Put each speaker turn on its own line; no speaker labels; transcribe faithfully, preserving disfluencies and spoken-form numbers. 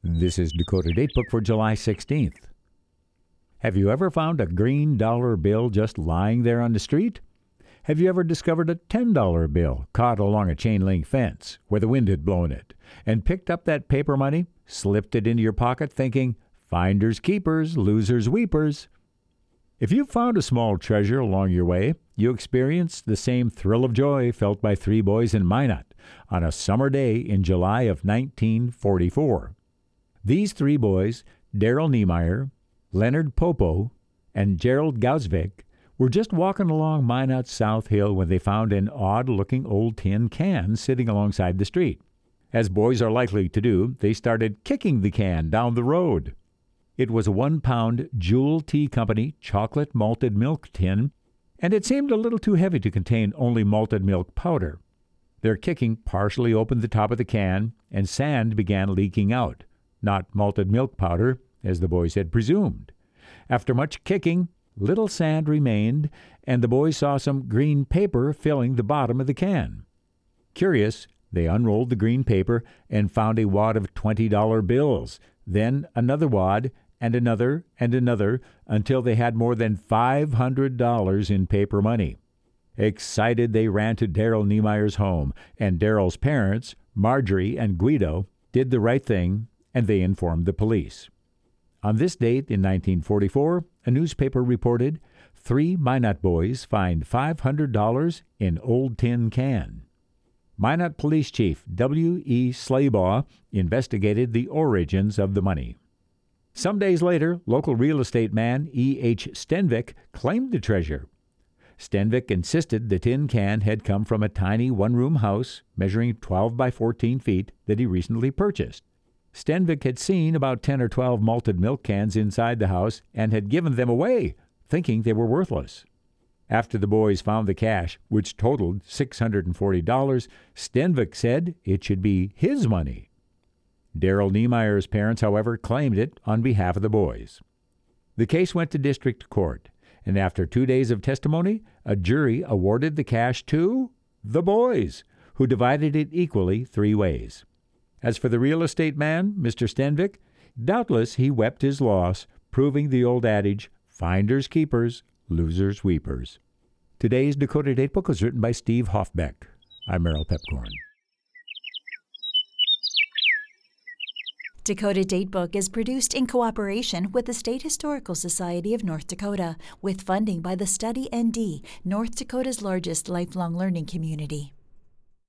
This is Dakota Datebook for July sixteenth. Have you ever found a green dollar bill just lying there on the street? Have you ever discovered a ten dollar bill caught along a chain link fence where the wind had blown it, and picked up that paper money, slipped it into your pocket thinking, finders keepers, losers weepers? If you found a small treasure along your way, you experienced the same thrill of joy felt by three boys in Minot on a summer day in July of nineteen forty-four. These three boys, Daryl Niemeyer, Leonard Popo, and Gerald Gausvik, were just walking along Minot's South Hill when they found an odd-looking old tin can sitting alongside the street. As boys are likely to do, they started kicking the can down the road. It was a one-pound Jewel Tea Company chocolate malted milk tin, and it seemed a little too heavy to contain only malted milk powder. Their kicking partially opened the top of the can, and sand began leaking out. Not malted milk powder, as the boys had presumed. After much kicking, little sand remained, and the boys saw some green paper filling the bottom of the can. Curious, they unrolled the green paper and found a wad of twenty dollar bills, then another wad, and another, and another, until they had more than five hundred dollars in paper money. Excited, they ran to Daryl Niemeyer's home, and Daryl's parents, Marjorie and Guido, did the right thing, and they informed the police. On this date in nineteen forty-four, a newspaper reported, three Minot boys fined five hundred dollars in old tin can. Minot Police Chief W E Slaybaugh investigated the origins of the money. Some days later, local real estate man E H Stenvik claimed the treasure. Stenvik insisted the tin can had come from a tiny one-room house measuring twelve by fourteen feet that he recently purchased. Stenvik had seen about ten or twelve malted milk cans inside the house and had given them away, thinking they were worthless. After the boys found the cash, which totaled six hundred forty dollars, Stenvik said it should be his money. Daryl Niemeyer's parents, however, claimed it on behalf of the boys. The case went to district court, and after two days of testimony, a jury awarded the cash to the boys, who divided it equally three ways. As for the real estate man, Mister Stenvik, doubtless he wept his loss, proving the old adage, finders keepers, losers weepers. Today's Dakota Datebook was written by Steve Hoffbeck. I'm Merrill Pepcorn.
Dakota Datebook is produced in cooperation with the State Historical Society of North Dakota, with funding by the Study N D, North Dakota's largest lifelong learning community.